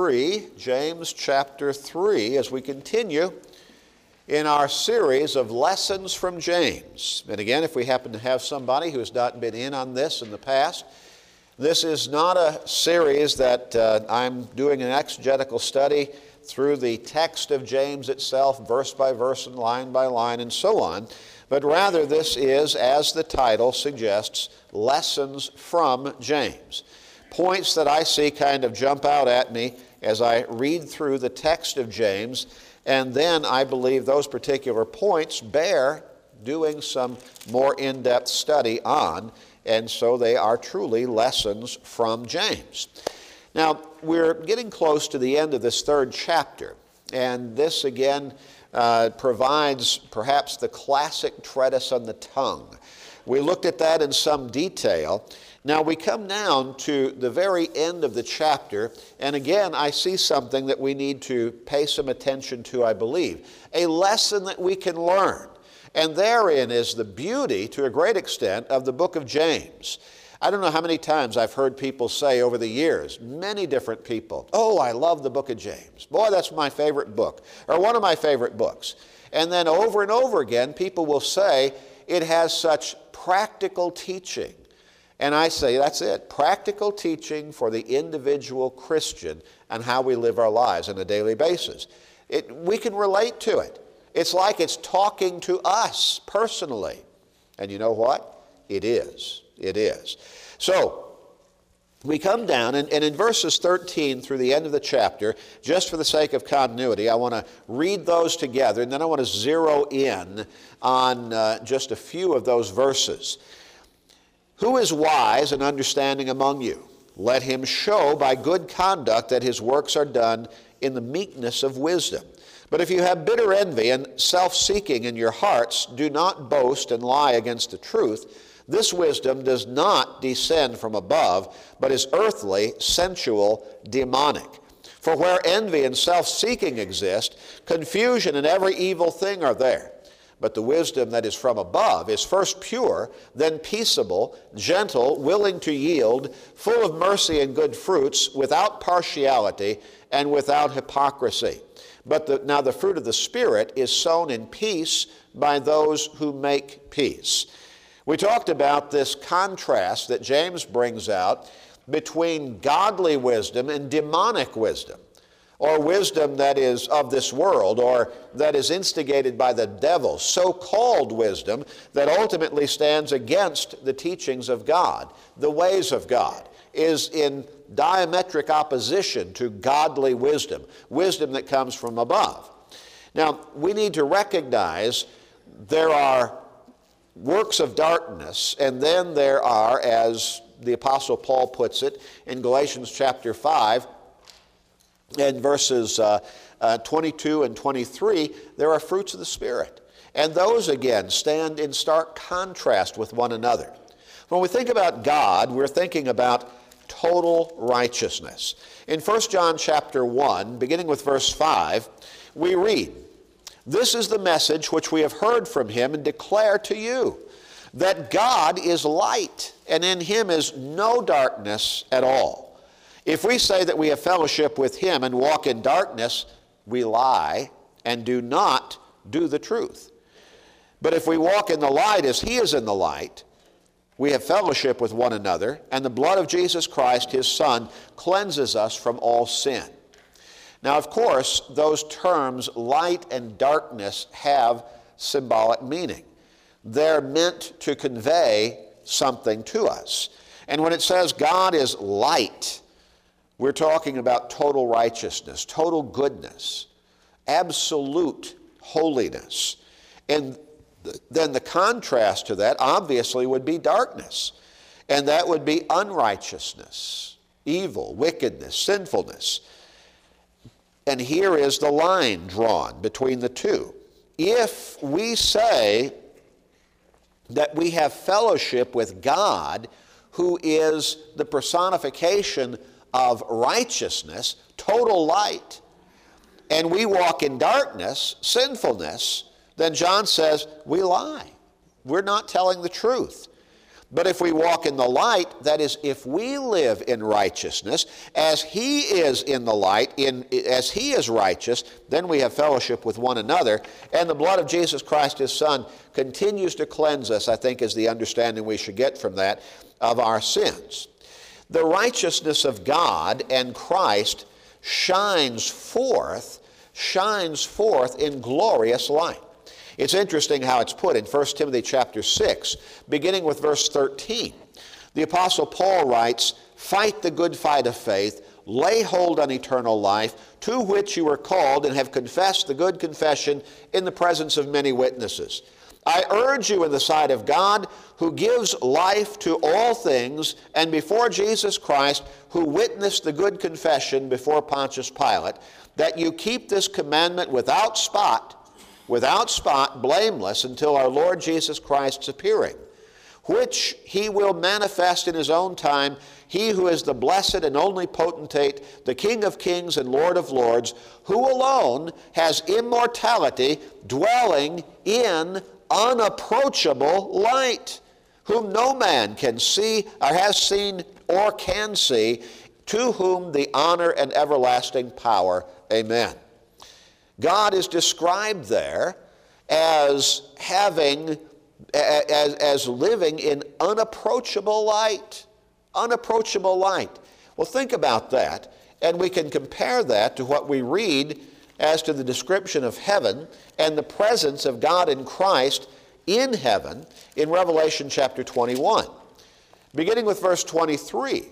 3, James chapter 3, as we continue in our series of lessons from James. And again, if we happen to have somebody who has not been in on this in the past, this is not a series that I'm doing an exegetical study through the text of James itself, verse by verse and line by line and so on, but rather this is, as the title suggests, lessons from James. Points that I see kind of jump out at me as I read through the text of James, and then I believe those particular points bear doing some more in-depth study on, and so they are truly lessons from James. Now, we're getting close to the end of this third chapter, and this again provides perhaps the classic treatise on the tongue. We looked at that in some detail. Now we come down to the very end of the chapter, and again I see something that we need to pay some attention to, I believe. A lesson that we can learn. And therein is the beauty, to a great extent, of the book of James. I don't know how many times I've heard people say over the years, many different people, "Oh, I love the book of James. Boy, that's my favorite book," or one of my favorite books. And then over and over again, people will say, "It has such practical teaching." And I say, that's it, practical teaching for the individual Christian and how we live our lives on a daily basis. We can relate to it. It's like it's talking to us personally. And you know what? It is. It is. So, we come down, and in verses 13 through the end of the chapter, just for the sake of continuity, I want to read those together, and then I want to zero in on just a few of those verses. "Who is wise and understanding among you? Let him show by good conduct that his works are done in the meekness of wisdom. But if you have bitter envy and self-seeking in your hearts, do not boast and lie against the truth. This wisdom does not descend from above, but is earthly, sensual, demonic. For where envy and self-seeking exist, confusion and every evil thing are there. But the wisdom that is from above is first pure, then peaceable, gentle, willing to yield, full of mercy and good fruits, without partiality and without hypocrisy. But now the fruit of the Spirit is sown in peace by those who make peace." We talked about this contrast that James brings out between godly wisdom and demonic wisdom, or wisdom that is of this world, or that is instigated by the devil, so-called wisdom that ultimately stands against the teachings of God, the ways of God, is in diametric opposition to godly wisdom, wisdom that comes from above. Now, we need to recognize there are works of darkness, and then there are, as the Apostle Paul puts it in Galatians chapter 5, and verses 22 and 23, there are fruits of the Spirit. And those, again, stand in stark contrast with one another. When we think about God, we're thinking about total righteousness. In 1 John chapter 1, beginning with verse 5, we read, "This is the message which we have heard from him and declare to you, that God is light, and in him is no darkness at all. If we say that we have fellowship with him and walk in darkness, we lie and do not do the truth. But if we walk in the light as he is in the light, we have fellowship with one another, and the blood of Jesus Christ, his Son, cleanses us from all sin." Now, of course, those terms, light and darkness, have symbolic meaning. They're meant to convey something to us. And when it says God is light, we're talking about total righteousness, total goodness, absolute holiness. And then the contrast to that obviously would be darkness. And that would be unrighteousness, evil, wickedness, sinfulness. And here is the line drawn between the two. If we say that we have fellowship with God, who is the personification of righteousness, total light, and we walk in darkness, sinfulness, then John says we lie. We're not telling the truth. But if we walk in the light, that is, if we live in righteousness, as He is in the light, as He is righteous, then we have fellowship with one another. And the blood of Jesus Christ, His Son, continues to cleanse us, I think, is the understanding we should get from that, of our sins. The righteousness of God and Christ shines forth in glorious light. It's interesting how it's put in 1 Timothy chapter 6, beginning with verse 13. The Apostle Paul writes, "Fight the good fight of faith, lay hold on eternal life, to which you were called and have confessed the good confession in the presence of many witnesses. I urge you in the sight of God, who gives life to all things, and before Jesus Christ, who witnessed the good confession before Pontius Pilate, that you keep this commandment without spot, blameless, until our Lord Jesus Christ's appearing, which He will manifest in His own time, He who is the blessed and only potentate, the King of kings and Lord of lords, who alone has immortality, dwelling in unapproachable light, whom no man can see or has seen or can see, to whom the honor and everlasting power. Amen." God is described there as living in unapproachable light. Unapproachable light. Well, think about that, and we can compare that to what we read as to the description of heaven and the presence of God in Christ in heaven in Revelation chapter 21. Beginning with verse 23.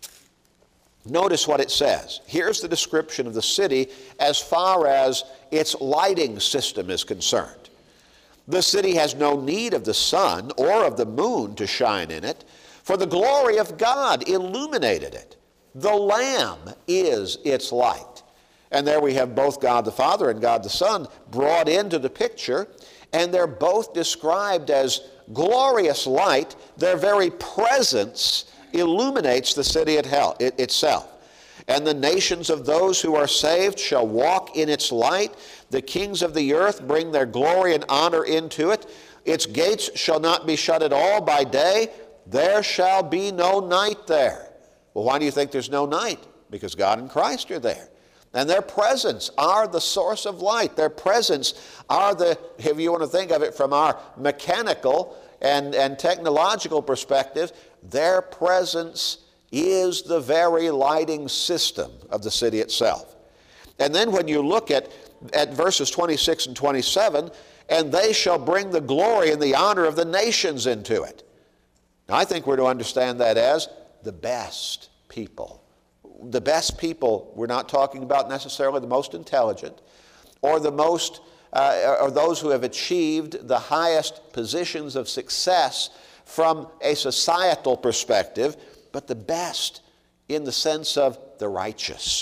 Notice what it says. Here's the description of the city as far as its lighting system is concerned. "The city has no need of the sun or of the moon to shine in it, for the glory of God illuminated it. The Lamb is its light." And there we have both God the Father and God the Son brought into the picture, and they're both described as glorious light. Their very presence illuminates the city itself. "And the nations of those who are saved shall walk in its light. The kings of the earth bring their glory and honor into it. Its gates shall not be shut at all by day. There shall be no night there." Well, why do you think there's no night? Because God and Christ are there. And their presence are the source of light. Their presence are if you want to think of it from our mechanical and technological perspective, their presence is the very lighting system of the city itself. And then when you look at verses 26 and 27, "And they shall bring the glory and the honor of the nations into it." Now, I think we're to understand that as the best people. The best people, we're not talking about necessarily the most intelligent or the most or those who have achieved the highest positions of success from a societal perspective, but the best in the sense of the righteous.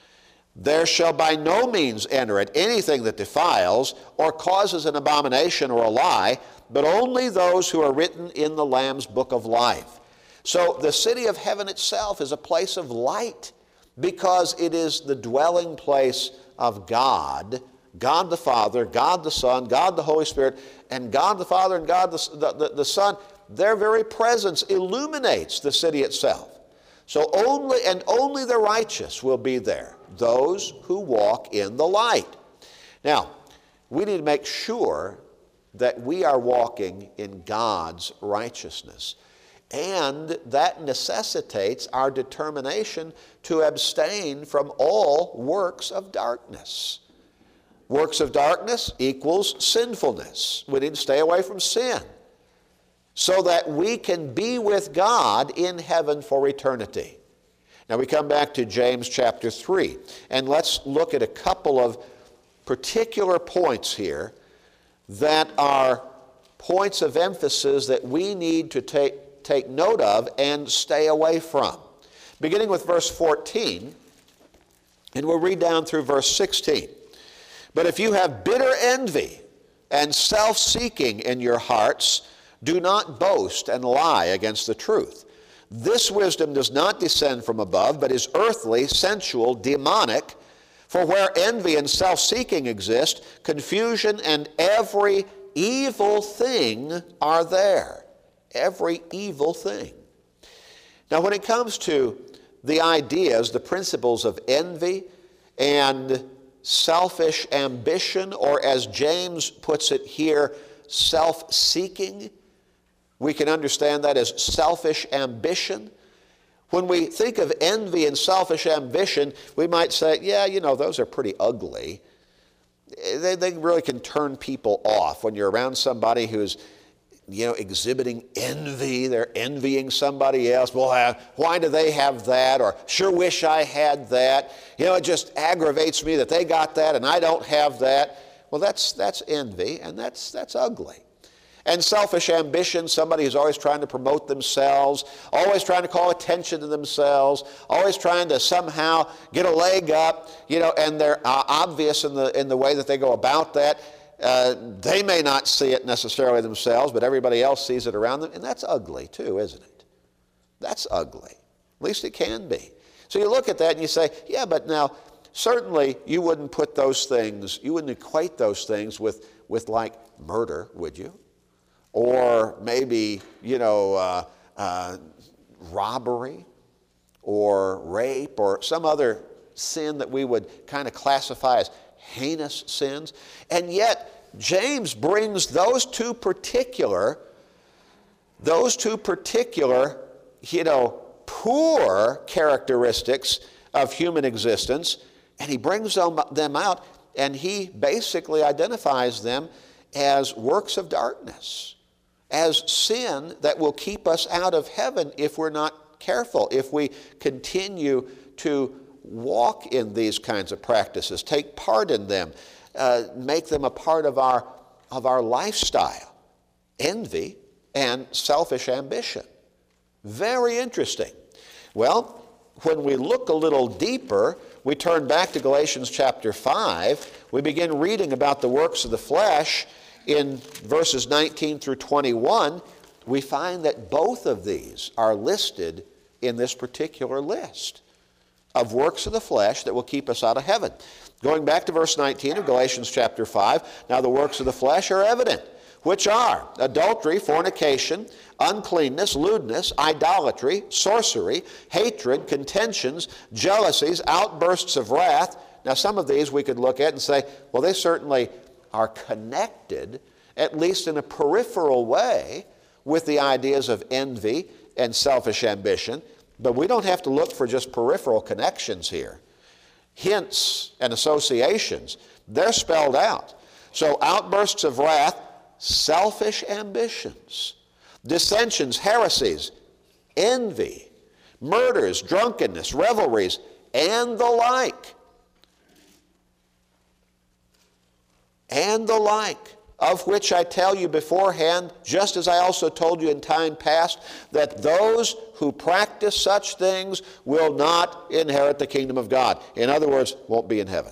"There shall by no means enter it anything that defiles or causes an abomination or a lie, but only those who are written in the Lamb's book of life." So the city of heaven itself is a place of light because it is the dwelling place of God, God the Father, God the Son, God the Holy Spirit, and God the Father and God the Son. Their very presence illuminates the city itself. So only the righteous will be there, those who walk in the light. Now, we need to make sure that we are walking in God's righteousness. And that necessitates our determination to abstain from all works of darkness. Works of darkness equals sinfulness. We need to stay away from sin so that we can be with God in heaven for eternity. Now we come back to James chapter 3, and let's look at a couple of particular points here that are points of emphasis that we need to take note of and stay away from. Beginning with verse 14, and we'll read down through verse 16. "But if you have bitter envy and self-seeking in your hearts, do not boast and lie against the truth. This wisdom does not descend from above, but is earthly, sensual, demonic. For where envy and self-seeking exist, confusion and every evil thing are there." every evil thing. Now, when it comes to the ideas, the principles of envy and selfish ambition, or as James puts it here, self-seeking, we can understand that as selfish ambition. When we think of envy and selfish ambition, we might say, yeah, those are pretty ugly. They really can turn people off. When you're around somebody who's, exhibiting envy, they're envying somebody else. Well, why do they have that? Or sure wish I had that. It just aggravates me that they got that and I don't have that. Well, that's envy, and that's ugly. And selfish ambition, somebody who's always trying to promote themselves, always trying to call attention to themselves, always trying to somehow get a leg up, and they're obvious in the way that they go about that. They may not see it necessarily themselves, but everybody else sees it around them, and that's ugly too, isn't it? That's ugly. At least it can be. So you look at that and you say, yeah, but now certainly you wouldn't put those things, you wouldn't equate those things with like murder, would you? Or maybe, robbery or rape or some other sin that we would kind of classify as heinous sins. And yet, James brings those two particular, poor characteristics of human existence, and he brings them out, and he basically identifies them as works of darkness, as sin that will keep us out of heaven if we're not careful, if we continue to walk in these kinds of practices, take part in them, make them a part of our lifestyle. Envy and selfish ambition. Very interesting. Well, when we look a little deeper, we turn back to Galatians chapter 5. We begin reading about the works of the flesh in verses 19 through 21. We find that both of these are listed in this particular list of works of the flesh that will keep us out of heaven. Going back to verse 19 of Galatians chapter 5, now the works of the flesh are evident, which are adultery, fornication, uncleanness, lewdness, idolatry, sorcery, hatred, contentions, jealousies, outbursts of wrath. Now some of these we could look at and say, well, they certainly are connected, at least in a peripheral way, with the ideas of envy and selfish ambition. But we don't have to look for just peripheral connections here. Hints and associations, they're spelled out. So outbursts of wrath, selfish ambitions, dissensions, heresies, envy, murders, drunkenness, revelries, and the like. And the like, of which I tell you beforehand, just as I also told you in time past, that those who practice such things will not inherit the kingdom of God. In other words, won't be in heaven.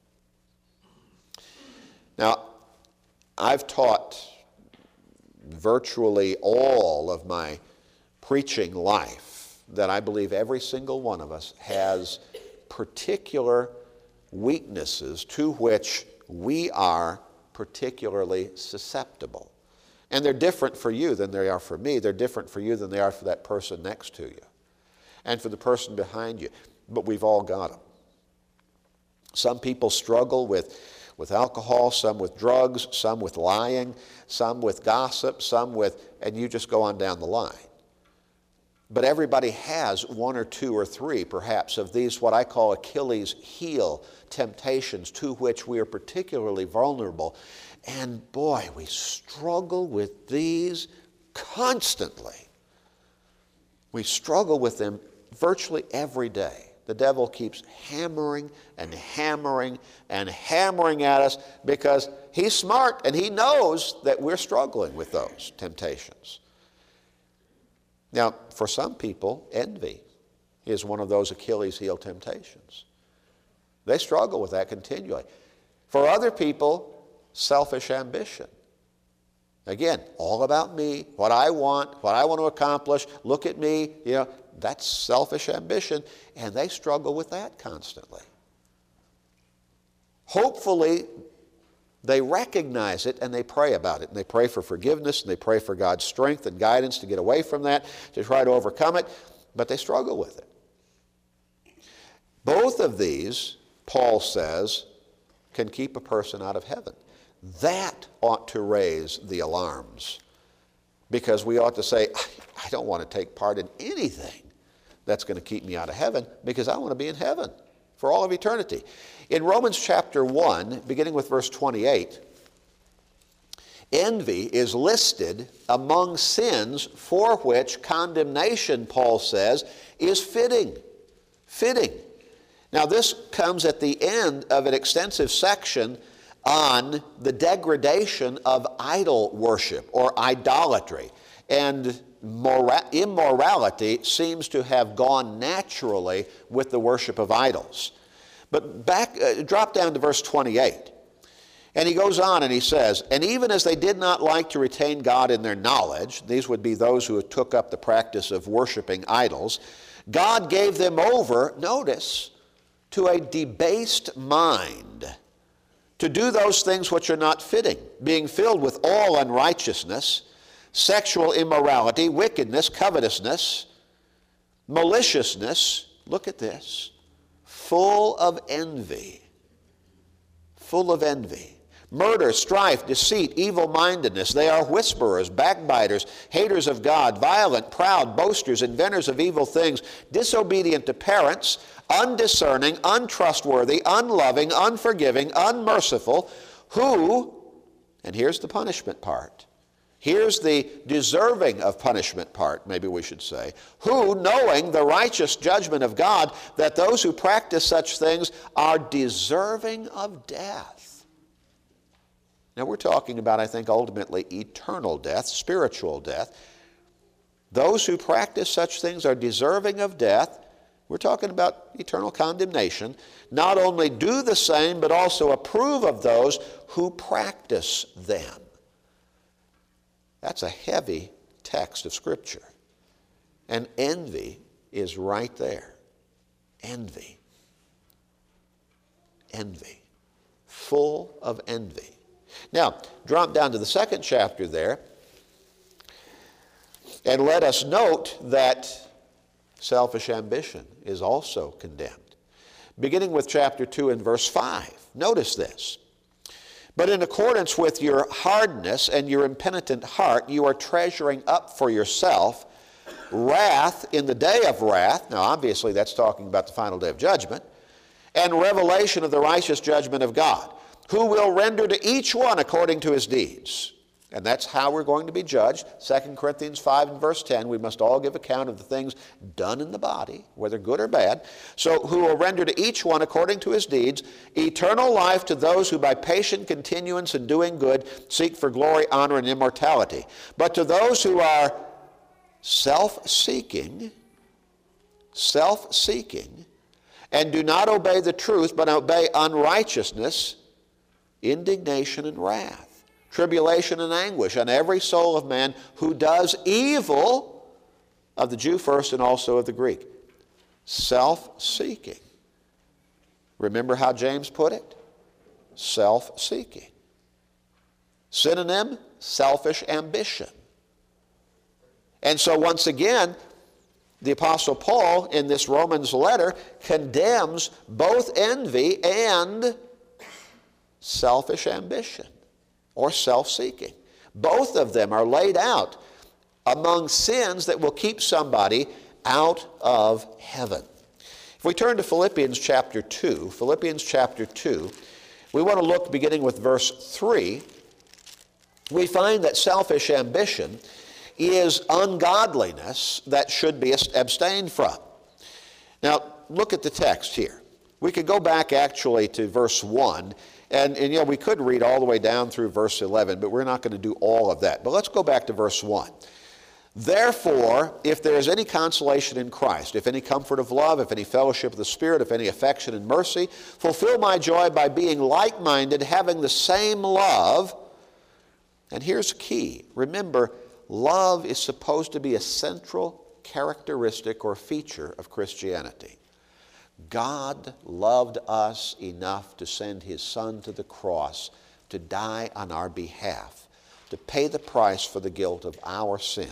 Now, I've taught virtually all of my preaching life that I believe every single one of us has particular weaknesses to which we are particularly susceptible. And they're different for you than they are for me. They're different for you than they are for that person next to you and for the person behind you. But we've all got them. Some people struggle with alcohol, some with drugs, some with lying, some with gossip, some with, and you just go on down the line. But everybody has one or two or three, perhaps, of these what I call Achilles' heel temptations to which we are particularly vulnerable. And boy, we struggle with these constantly. We struggle with them virtually every day. The devil keeps hammering and hammering and hammering at us because he's smart and he knows that we're struggling with those temptations. Now, for some people, envy is one of those Achilles' heel temptations. They struggle with that continually. For other people, selfish ambition. Again, all about me, what I want to accomplish, look at me, that's selfish ambition, and they struggle with that constantly. Hopefully, They recognize it and they pray about it. And they pray for forgiveness and they pray for God's strength and guidance to get away from that, to try to overcome it, but they struggle with it. Both of these, Paul says, can keep a person out of heaven. That ought to raise the alarms, because we ought to say, I don't want to take part in anything that's going to keep me out of heaven, because I want to be in heaven for all of eternity. In Romans chapter 1, beginning with verse 28, envy is listed among sins for which condemnation, Paul says, is fitting. Fitting. Now this comes at the end of an extensive section on the degradation of idol worship or idolatry. And immorality seems to have gone naturally with the worship of idols. But drop down to verse 28. And he goes on and he says, and even as they did not like to retain God in their knowledge, these would be those who took up the practice of worshiping idols, God gave them over, notice, to a debased mind, to do those things which are not fitting, being filled with all unrighteousness, sexual immorality, wickedness, covetousness, maliciousness, look at this, full of envy, murder, strife, deceit, evil-mindedness. They are whisperers, backbiters, haters of God, violent, proud, boasters, inventors of evil things, disobedient to parents, undiscerning, untrustworthy, unloving, unforgiving, unmerciful, who, and here's the punishment part, here's the deserving of punishment part, maybe we should say, who, knowing the righteous judgment of God, that those who practice such things are deserving of death. Now we're talking about, I think, ultimately eternal death, spiritual death. Those who practice such things are deserving of death. We're talking about eternal condemnation. Not only do the same, but also approve of those who practice them. That's a heavy text of Scripture. And envy is right there. Envy. Envy. Full of envy. Now, drop down to the second chapter there, and let us note that selfish ambition is also condemned. Beginning with chapter 2 and verse 5. Notice this. But in accordance with your hardness and your impenitent heart, you are treasuring up for yourself wrath in the day of wrath. Now, obviously, that's talking about the final day of judgment. And revelation of the righteous judgment of God, who will render to each one according to his deeds. And that's how we're going to be judged. 2 Corinthians 5 and verse 10, we must all give account of the things done in the body, whether good or bad. So who will render to each one according to his deeds, eternal life to those who by patient continuance in doing good seek for glory, honor, and immortality. But to those who are self-seeking, and do not obey the truth, but obey unrighteousness, indignation and wrath, tribulation and anguish on every soul of man who does evil, of the Jew first and also of the Greek. Self-seeking. Remember how James put it? Self-seeking. Synonym, selfish ambition. And so once again, the Apostle Paul in this Romans letter condemns both envy and selfish ambition or self-seeking. Both of them are laid out among sins that will keep somebody out of heaven. If we turn to Philippians chapter 2, we want to look beginning with verse 3. We find that selfish ambition is ungodliness that should be abstained from. Now, look at the text here. We could go back actually to verse 1, and you know, we could read all the way down through verse 11, but we're not going to do all of that. But let's go back to verse 1. Therefore, if there is any consolation in Christ, if any comfort of love, if any fellowship of the Spirit, if any affection and mercy, fulfill my joy by being like-minded, having the same love. And here's key. Remember, love is supposed to be a central characteristic or feature of Christianity. God loved us enough to send his Son to the cross to die on our behalf, to pay the price for the guilt of our sin.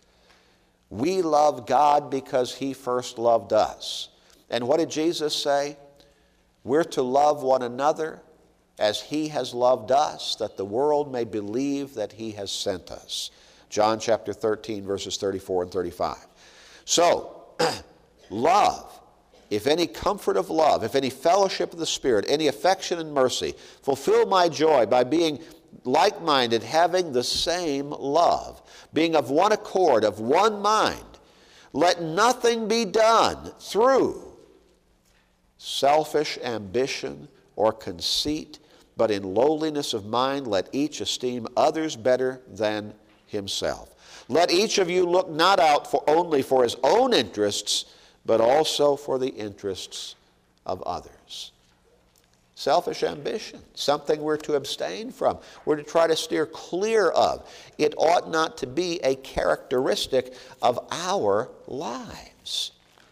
We love God because he first loved us. And what did Jesus say? We're to love one another as he has loved us, that the world may believe that he has sent us. John chapter 13, verses 34 and 35. So, love, if any comfort of love, if any fellowship of the Spirit, any affection and mercy, fulfill my joy by being like-minded, having the same love, being of one accord, of one mind. Let nothing be done through selfish ambition or conceit, but in lowliness of mind let each esteem others better than himself. Let each of you look not out only for his own interests, but also for the interests of others. Selfish ambition, something we're to abstain from. We're to try to steer clear of. It ought not to be a characteristic of our lives.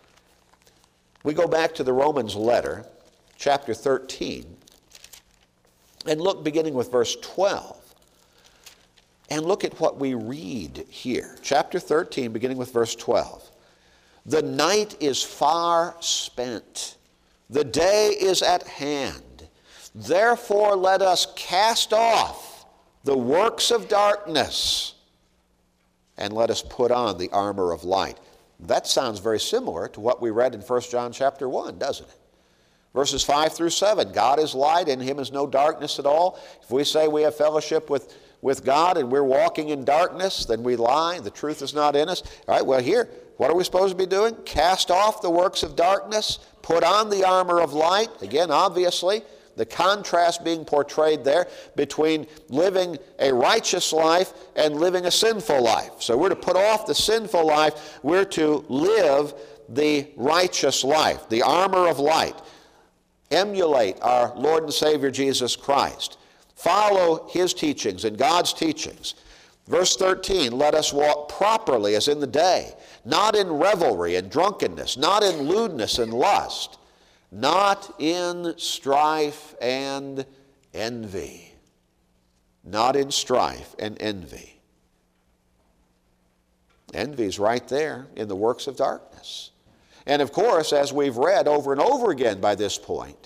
We go back to the Romans letter, chapter 13, and look beginning with verse 12. And look at what we read here. Chapter 13, beginning with verse 12. The night is far spent. The day is at hand. Therefore let us cast off the works of darkness and let us put on the armor of light. That sounds very similar to what we read in 1 John chapter 1, doesn't it? Verses 5 through 7, God is light, in him is no darkness at all. If we say we have fellowship with God and we're walking in darkness, then we lie, the truth is not in us. All right, well here, what are we supposed to be doing? Cast off the works of darkness, put on the armor of light. Again, obviously, the contrast being portrayed there between living a righteous life and living a sinful life. So we're to put off the sinful life. We're to live the righteous life, the armor of light. Emulate our Lord and Savior Jesus Christ. Follow his teachings and God's teachings. Verse 13, let us walk properly as in the day, not in revelry and drunkenness, not in lewdness and lust, not in strife and envy. Not in strife and envy. Envy is right there in the works of darkness. And of course, as we've read over and over again by this point,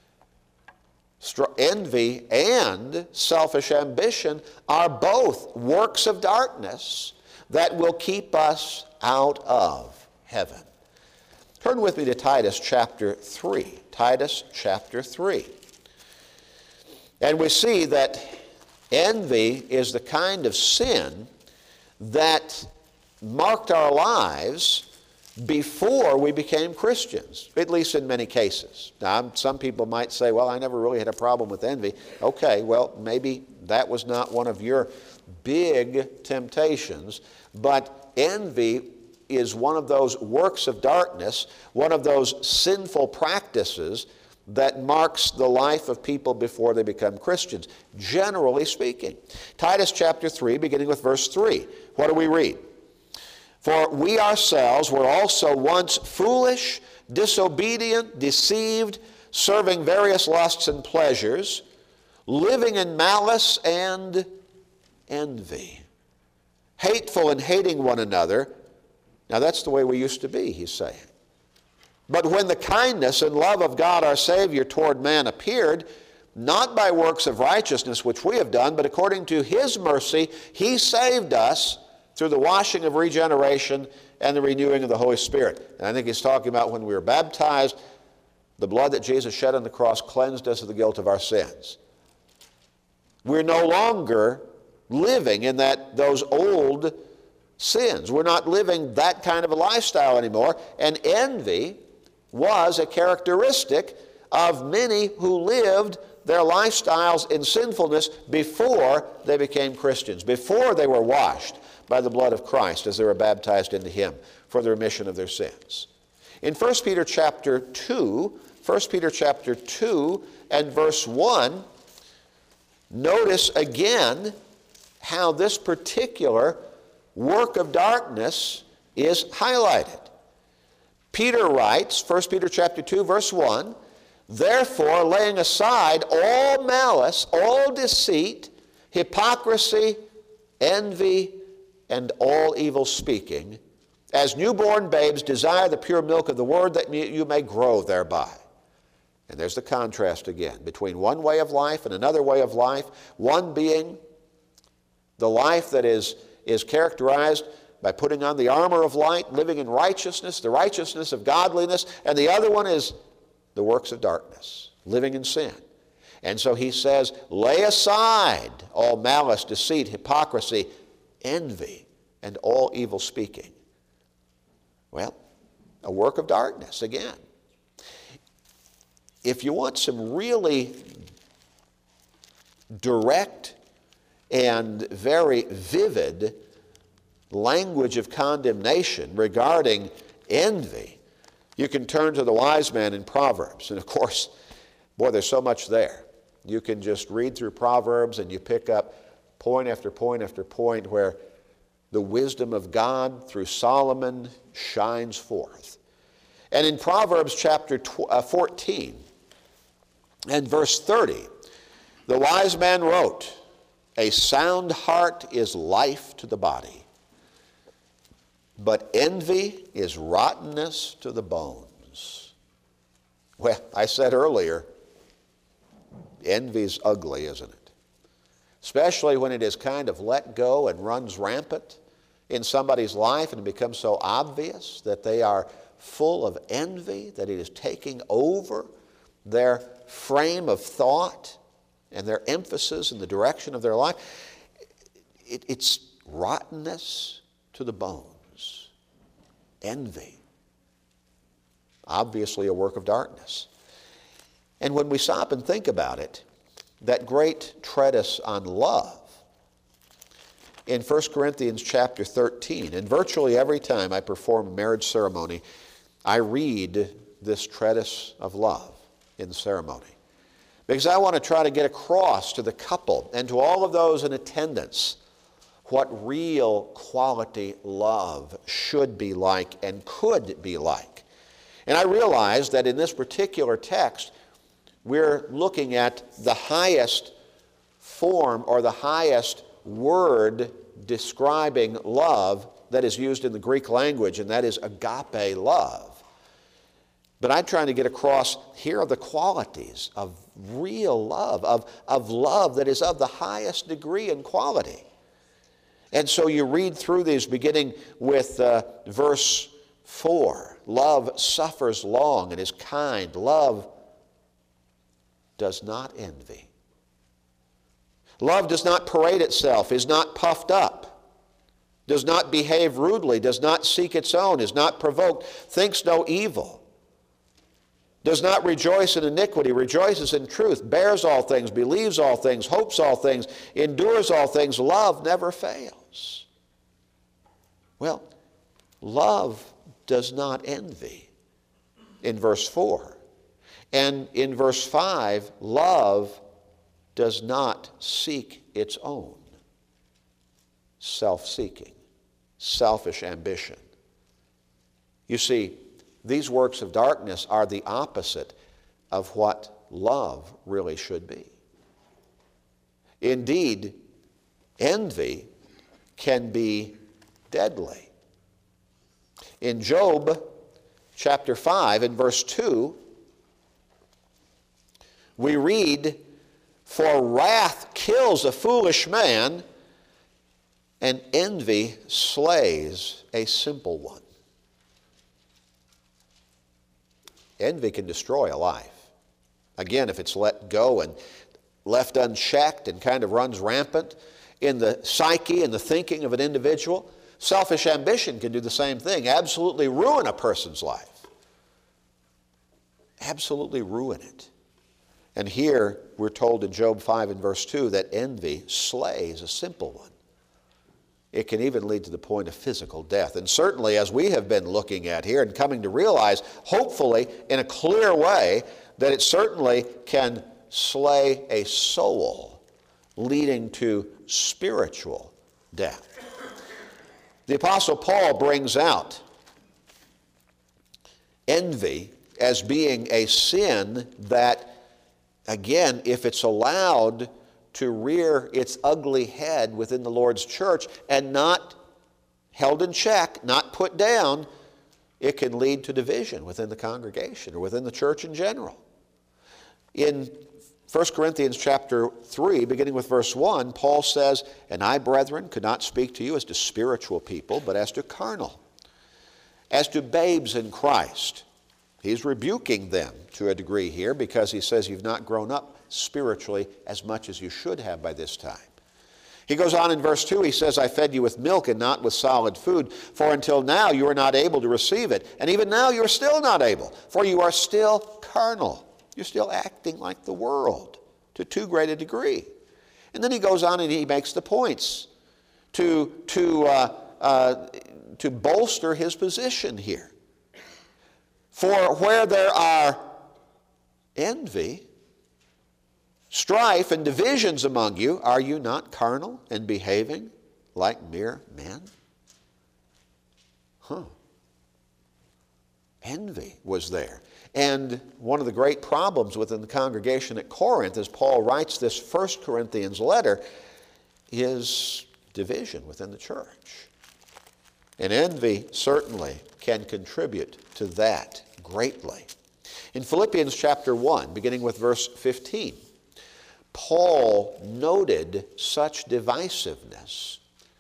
envy and selfish ambition are both works of darkness that will keep us out of heaven. Turn with me to Titus chapter 3. Titus chapter 3. And we see that envy is the kind of sin that marked our lives before we became Christians, at least in many cases. Now, some people might say, well, I never really had a problem with envy. Okay, well, maybe that was not one of your big temptations, but envy is one of those works of darkness, one of those sinful practices that marks the life of people before they become Christians, generally speaking. Titus chapter 3, beginning with verse 3. What do we read? For we ourselves were also once foolish, disobedient, deceived, serving various lusts and pleasures, living in malice and envy, hateful and hating one another. Now that's the way we used to be, he's saying. But when the kindness and love of God our Savior toward man appeared, not by works of righteousness which we have done, but according to his mercy, he saved us through the washing of regeneration and the renewing of the Holy Spirit. And I think he's talking about when we were baptized, the blood that Jesus shed on the cross cleansed us of the guilt of our sins. We're no longer living in those old sins. We're not living that kind of a lifestyle anymore. And envy was a characteristic of many who lived their lifestyles in sinfulness before they became Christians, before they were washed by the blood of Christ as they were baptized into him for the remission of their sins. In 1 Peter chapter 2 and verse 1, notice again how this particular work of darkness is highlighted. Peter writes, 1 Peter chapter 2, verse 1, Therefore, laying aside all malice, all deceit, hypocrisy, envy, and all evil speaking, as newborn babes desire the pure milk of the word, that you may grow thereby. And there's the contrast again between one way of life and another way of life, one being the life that is characterized by putting on the armor of light, living in righteousness, the righteousness of godliness, and the other one is the works of darkness, living in sin. And so he says, lay aside all malice, deceit, hypocrisy, envy, and all evil speaking. Well, a work of darkness again. If you want some really direct and very vivid language of condemnation regarding envy, you can turn to the wise man in Proverbs. And of course, boy, there's so much there. You can just read through Proverbs and you pick up point after point after point where the wisdom of God through Solomon shines forth. And in Proverbs chapter 14 and verse 30, the wise man wrote, a sound heart is life to the body, but envy is rottenness to the bones. Well, I said earlier, envy's ugly, isn't it? Especially when it is kind of let go and runs rampant in somebody's life and it becomes so obvious that they are full of envy, that it is taking over their frame of thought and their emphasis in the direction of their life. It's rottenness to the bones. Envy. Obviously a work of darkness. And when we stop and think about it, that great treatise on love in 1 Corinthians chapter 13, and virtually every time I perform a marriage ceremony, I read this treatise of love in the ceremony. Because I want to try to get across to the couple and to all of those in attendance what real quality love should be like and could be like. And I realize that in this particular text, we're looking at the highest form or the highest word describing love that is used in the Greek language, and that is agape love. But I'm trying to get across, here are the qualities of real love, of love that is of the highest degree and quality. And so you read through these beginning with verse 4. Love suffers long and is kind. Love does not envy. Love does not parade itself, is not puffed up, does not behave rudely, does not seek its own, is not provoked, thinks no evil, does not rejoice in iniquity, rejoices in truth, bears all things, believes all things, hopes all things, endures all things. Love never fails. Well, love does not envy in verse 4. And in verse 5, love does not seek its own. Self-seeking, selfish ambition. You see, these works of darkness are the opposite of what love really should be. Indeed, envy can be deadly. In Job chapter 5 and verse 2, we read, for wrath kills a foolish man, and envy slays a simple one. Envy can destroy a life. Again, if it's let go and left unchecked and kind of runs rampant in the psyche and the thinking of an individual, selfish ambition can do the same thing, absolutely ruin a person's life. Absolutely ruin it. And here we're told in Job 5 and verse 2 that envy slays a simple one. It can even lead to the point of physical death. And certainly, as we have been looking at here and coming to realize, hopefully in a clear way, that it certainly can slay a soul, leading to spiritual death. The Apostle Paul brings out envy as being a sin that, again, if it's allowed to rear its ugly head within the Lord's church and not held in check, not put down, it can lead to division within the congregation or within the church in general. In 1 Corinthians chapter 3, beginning with verse 1, Paul says, "And I, brethren, could not speak to you as to spiritual people, but as to carnal, as to babes in Christ." He's rebuking them to a degree here because he says you've not grown up spiritually as much as you should have by this time. He goes on in verse 2, he says, "I fed you with milk and not with solid food, for until now you are not able to receive it, and even now you are still not able, for you are still carnal." You're still acting like the world to too great a degree. And then he goes on and he makes the points to bolster his position here. "For where there are envy, strife, and divisions among you, are you not carnal and behaving like mere men?" Envy was there. And one of the great problems within the congregation at Corinth, as Paul writes this 1 Corinthians letter, is division within the church. And envy certainly can contribute to that greatly. In Philippians chapter 1, beginning with verse 15, Paul noted such divisiveness,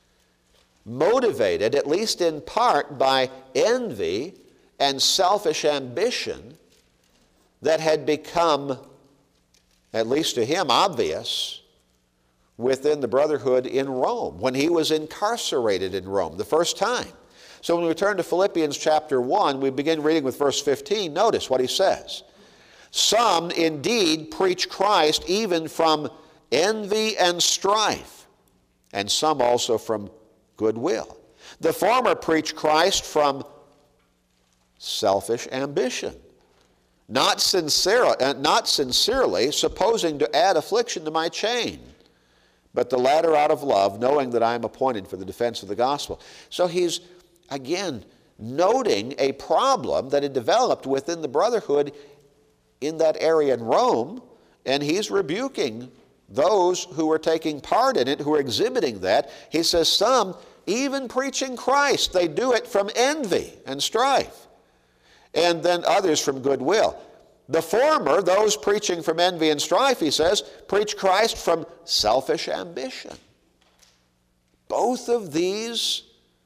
motivated, at least in part, by envy and selfish ambition that had become, at least to him, obvious within the brotherhood in Rome, when he was incarcerated in Rome the first time. So when we turn to Philippians chapter 1, we begin reading with verse 15. Notice what he says. "Some indeed preach Christ even from envy and strife, and some also from goodwill. The former preach Christ from selfish ambition, not sincerely, supposing to add affliction to my chain, but the latter out of love, knowing that I am appointed for the defense of the gospel." So he's, again, noting a problem that had developed within the brotherhood in that area in Rome, and he's rebuking those who are taking part in it, who are exhibiting that. He says, some even preaching Christ, they do it from envy and strife, and then others from goodwill. The former, those preaching from envy and strife, he says, preach Christ from selfish ambition. Both of these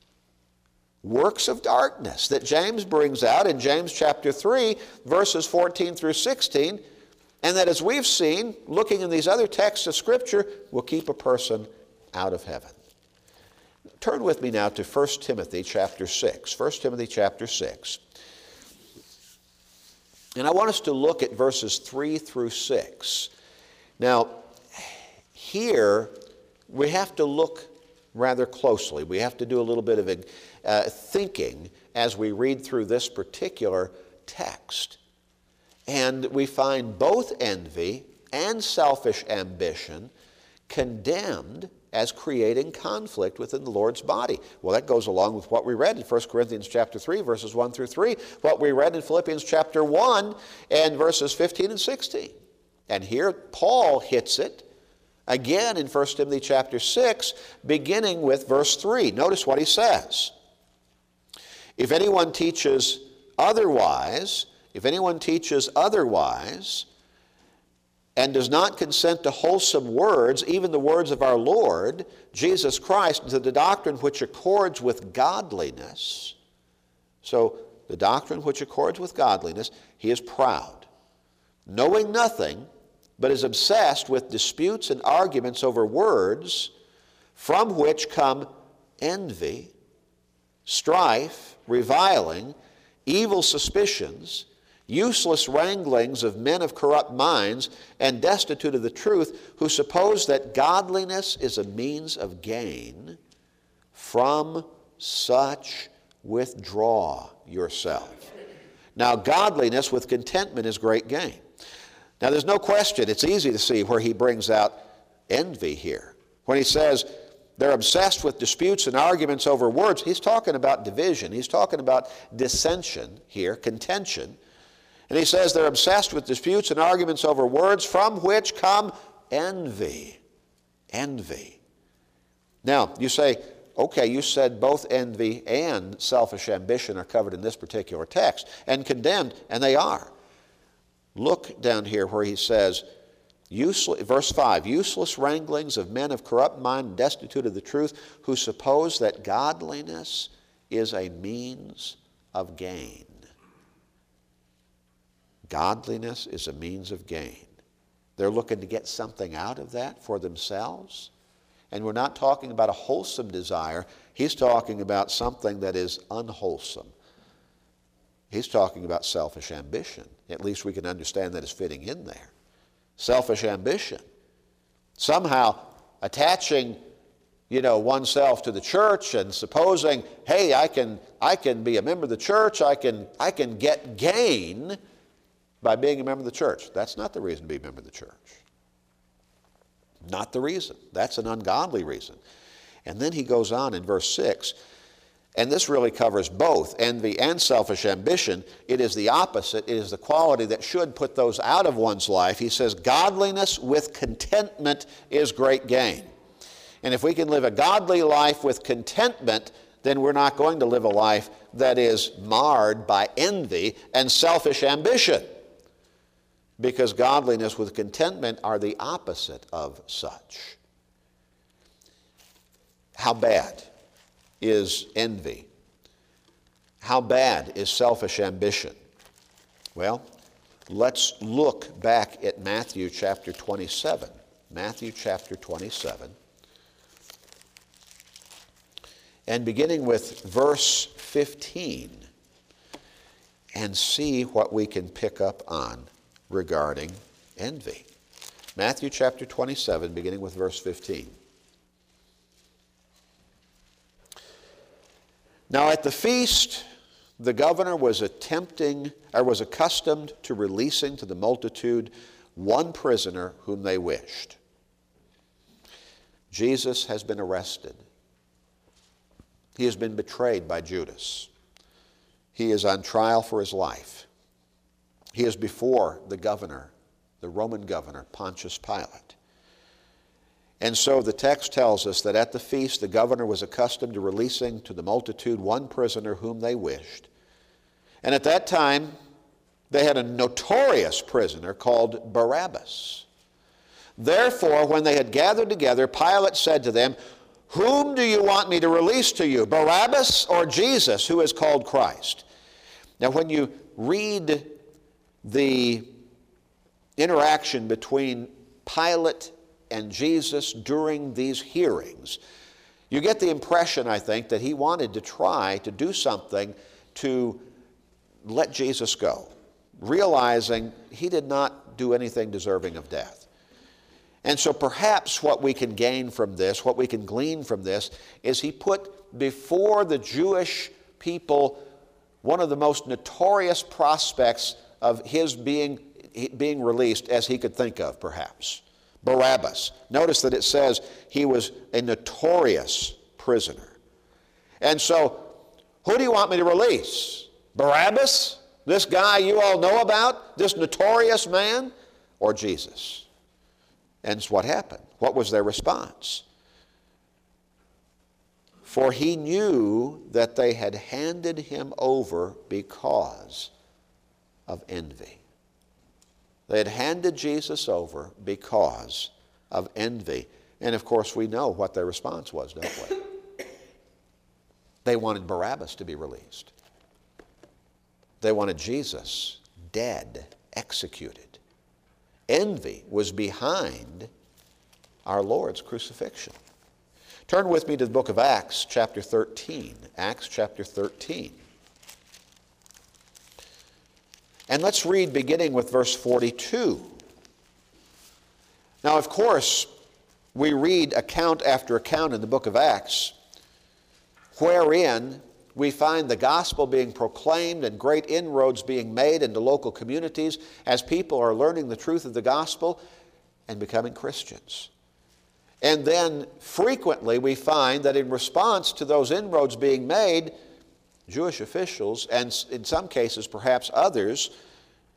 works of darkness that James brings out in James chapter 3, verses 14 through 16, and that, as we've seen, looking in these other texts of Scripture, will keep a person out of heaven. Turn with me now to 1 Timothy chapter 6. 1 Timothy chapter 6. And I want us to look at verses 3 through 6. Now, here we have to look rather closely. We have to do a little bit of thinking as we read through this particular text. And we find both envy and selfish ambition condemned as creating conflict within the Lord's body. Well, that goes along with what we read in 1 Corinthians chapter 3, verses 1 through 3, what we read in Philippians chapter 1 and verses 15 and 16. And here Paul hits it again in 1 Timothy chapter 6, beginning with verse 3. Notice what he says. If anyone teaches otherwise, and does not consent to wholesome words, even the words of our Lord Jesus Christ, to the doctrine which accords with godliness. So, the doctrine which accords with godliness, he is proud, knowing nothing, but is obsessed with disputes and arguments over words, from which come envy, strife, reviling, evil suspicions, useless wranglings of men of corrupt minds, and destitute of the truth, who suppose that godliness is a means of gain. From such withdraw yourself. Now, godliness with contentment is great gain. Now, there's no question, it's easy to see where he brings out envy here. When he says they're obsessed with disputes and arguments over words, he's talking about division. He's talking about dissension here, contention. And he says they're obsessed with disputes and arguments over words from which come envy. Envy. Now, you say, okay, you said both envy and selfish ambition are covered in this particular text and condemned, and they are. Look down here where he says, verse 5, useless wranglings of men of corrupt mind and destitute of the truth, who suppose that godliness is a means of gain. Godliness is a means of gain. They're looking to get something out of that for themselves. And we're not talking about a wholesome desire. He's talking about something that is unwholesome. He's talking about selfish ambition. At least we can understand that as fitting in there. Selfish ambition. Somehow attaching, oneself to the church and supposing, hey, I can be a member of the church, I can get gain by being a member of the church. That's not the reason to be a member of the church. Not the reason. That's an ungodly reason. And then he goes on in verse 6, and this really covers both envy and selfish ambition. It is the opposite. It is the quality that should put those out of one's life. He says, godliness with contentment is great gain. And if we can live a godly life with contentment, then we're not going to live a life that is marred by envy and selfish ambition. Because godliness with contentment are the opposite of such. How bad is envy? How bad is selfish ambition? Well, let's look back at Matthew chapter 27. Matthew chapter 27. And beginning with verse 15, and see what we can pick up on regarding envy. Matthew chapter 27, beginning with verse 15. Now at the feast, the governor was accustomed to releasing to the multitude one prisoner whom they wished. Jesus has been arrested. He has been betrayed by Judas. He is on trial for his life. He is before the governor, the Roman governor, Pontius Pilate. And so the text tells us that at the feast the governor was accustomed to releasing to the multitude one prisoner whom they wished. And at that time they had a notorious prisoner called Barabbas. Therefore, when they had gathered together, Pilate said to them, "Whom do you want me to release to you, Barabbas or Jesus, who is called Christ?" Now when you read the interaction between Pilate and Jesus during these hearings, you get the impression, I think, that he wanted to try to do something to let Jesus go, realizing he did not do anything deserving of death. And so perhaps what we can gain from this, what we can glean from this, is he put before the Jewish people one of the most notorious prospects of his being released as he could think of, perhaps. Barabbas. Notice that it says he was a notorious prisoner. And so, who do you want me to release? Barabbas? This guy you all know about? This notorious man? Or Jesus? And what happened? What was their response? For he knew that they had handed him over because of envy. They had handed Jesus over because of envy. And of course we know what their response was, don't we? They wanted Barabbas to be released. They wanted Jesus dead, executed. Envy was behind our Lord's crucifixion. Turn with me to the book of Acts, chapter 13. Acts, chapter 13. And let's read beginning with verse 42. Now, of course, we read account after account in the book of Acts wherein we find the gospel being proclaimed and great inroads being made into local communities as people are learning the truth of the gospel and becoming Christians. And then frequently we find that in response to those inroads being made, Jewish officials, and in some cases perhaps others,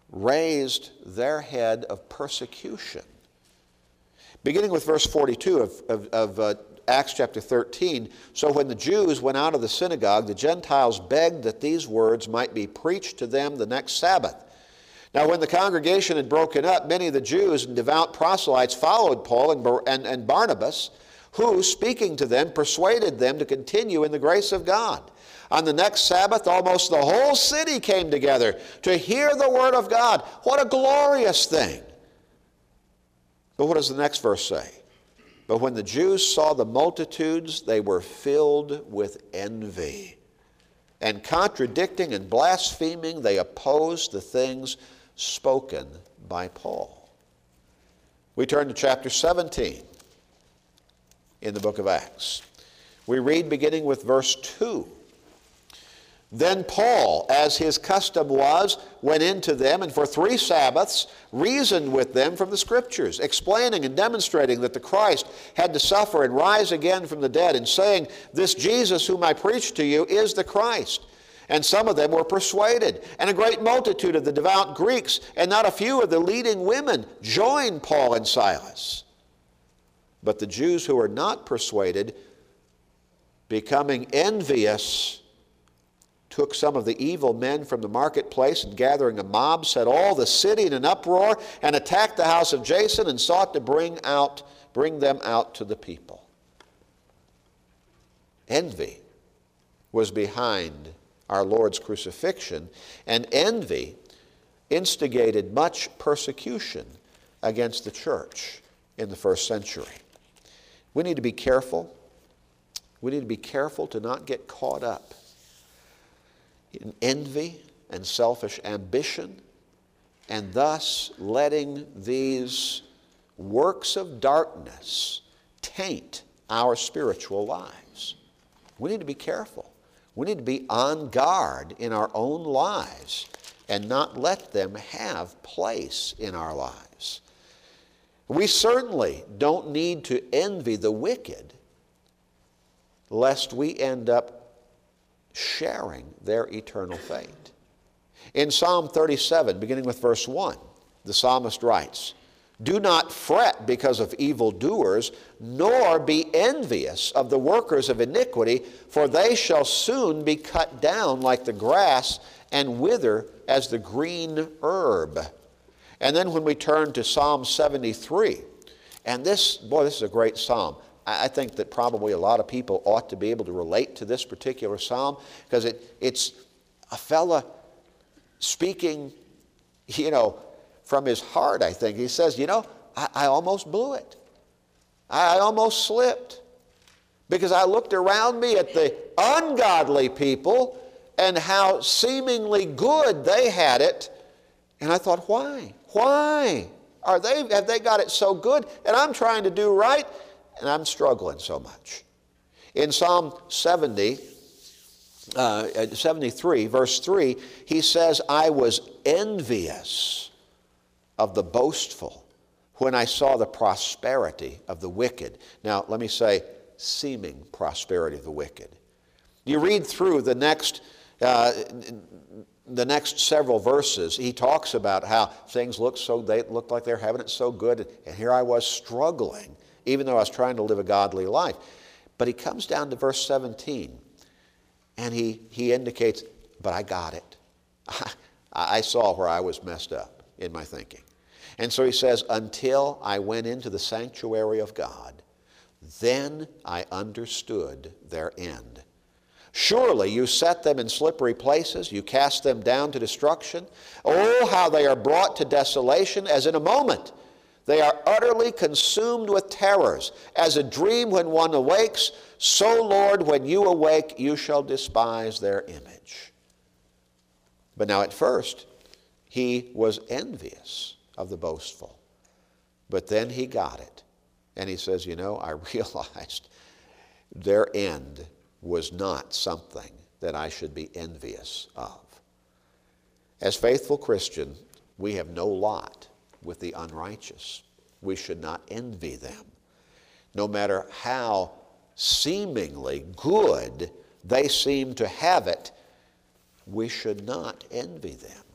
raised their head of persecution. Beginning with verse 42 of Acts chapter 13, so when the Jews went out of the synagogue, the Gentiles begged that these words might be preached to them the next Sabbath. Now when the congregation had broken up, many of the Jews and devout proselytes followed Paul and Barnabas, who, speaking to them, persuaded them to continue in the grace of God. On the next Sabbath, almost the whole city came together to hear the word of God. What a glorious thing! But what does the next verse say? But when the Jews saw the multitudes, they were filled with envy. And contradicting and blaspheming, they opposed the things spoken by Paul. We turn to chapter 17 in the book of Acts. We read beginning with verse 2. Then Paul, as his custom was, went into them and for 3 Sabbaths reasoned with them from the Scriptures, explaining and demonstrating that the Christ had to suffer and rise again from the dead, and saying, this Jesus whom I preach to you is the Christ. And some of them were persuaded, and a great multitude of the devout Greeks and not a few of the leading women joined Paul and Silas. But the Jews who were not persuaded, becoming envious, took some of the evil men from the marketplace, and gathering a mob, set all the city in an uproar, and attacked the house of Jason, and sought to bring them out to the people. Envy was behind our Lord's crucifixion, and envy instigated much persecution against the church in the first century. We need to be careful. We need to be careful to not get caught up in envy and selfish ambition, and thus letting these works of darkness taint our spiritual lives. We need to be careful. We need to be on guard in our own lives and not let them have place in our lives. We certainly don't need to envy the wicked, lest we end up sharing their eternal fate. In Psalm 37, beginning with verse 1, the psalmist writes, do not fret because of evildoers, nor be envious of the workers of iniquity, for they shall soon be cut down like the grass and wither as the green herb. And then when we turn to Psalm 73, and this is a great psalm. I think that probably a lot of people ought to be able to relate to this particular psalm, because it's a fella speaking, from his heart, I think. He says, I almost blew it. I almost slipped, because I looked around me at the ungodly people and how seemingly good they had it, and I thought, why? Why? Have they got it so good? And I'm trying to do right, and I'm struggling so much. In Psalm 73, verse 3, he says, I was envious of the boastful when I saw the prosperity of the wicked. Now, let me say, seeming prosperity of the wicked. You read through the next several verses, he talks about how things they look like they're having it so good, and here I was struggling, even though I was trying to live a godly life. But he comes down to verse 17, and he indicates, but I got it. I saw where I was messed up in my thinking. And so he says, until I went into the sanctuary of God, then I understood their end. Surely you set them in slippery places, you cast them down to destruction. Oh, how they are brought to desolation as in a moment. They are utterly consumed with terrors. As a dream when one awakes, so, Lord, when you awake, you shall despise their image. But now at first, he was envious of the boastful. But then he got it. And he says, I realized their end was not something that I should be envious of. As faithful Christians, we have no lot with the unrighteous. We should not envy them. No matter how seemingly good they seem to have it, we should not envy them.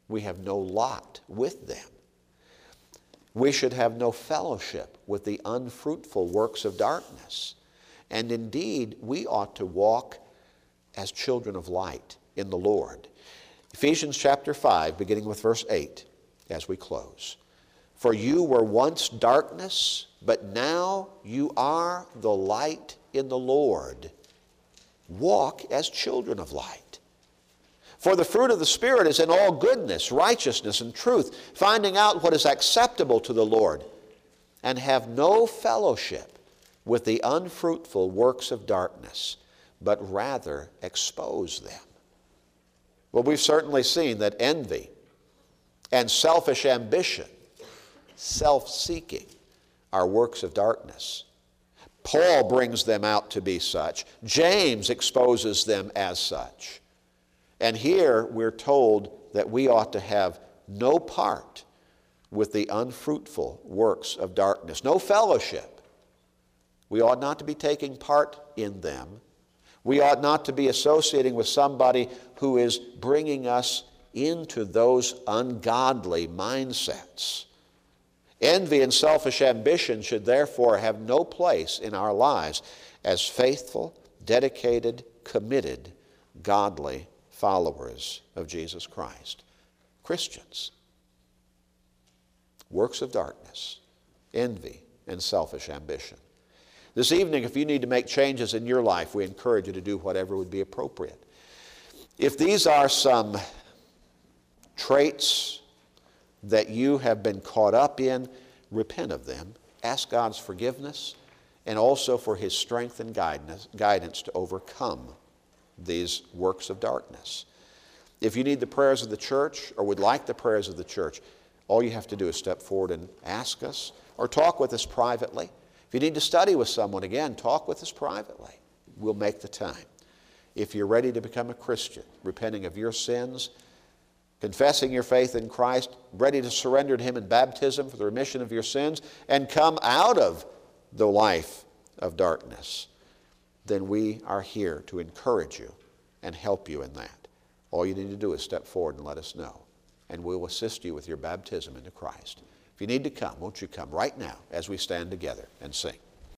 We have no lot with them. We should have no fellowship with the unfruitful works of darkness. And indeed, we ought to walk as children of light in the Lord. Ephesians chapter 5, beginning with verse 8, as we close. For you were once darkness, but now you are the light in the Lord. Walk as children of light. For the fruit of the Spirit is in all goodness, righteousness, and truth, finding out what is acceptable to the Lord, and have no fellowship with the unfruitful works of darkness, but rather expose them. Well, we've certainly seen that envy and selfish ambition, self-seeking, are works of darkness. Paul brings them out to be such. James exposes them as such. And here we're told that we ought to have no part with the unfruitful works of darkness, no fellowship. We ought not to be taking part in them. We ought not to be associating with somebody who is bringing us into those ungodly mindsets. Envy and selfish ambition should therefore have no place in our lives as faithful, dedicated, committed, godly followers of Jesus Christ. Christians. Works of darkness, envy, and selfish ambition. This evening, if you need to make changes in your life, we encourage you to do whatever would be appropriate. If these are some traits that you have been caught up in, repent of them, ask God's forgiveness, and also for His strength and guidance to overcome these works of darkness. If you need the prayers of the church or would like the prayers of the church, all you have to do is step forward and ask us or talk with us privately. If you need to study with someone, again, talk with us privately. We'll make the time. If you're ready to become a Christian, repenting of your sins, confessing your faith in Christ, ready to surrender to Him in baptism for the remission of your sins, and come out of the life of darkness, then we are here to encourage you and help you in that. All you need to do is step forward and let us know, and we'll assist you with your baptism into Christ. If you need to come, won't you come right now as we stand together and sing?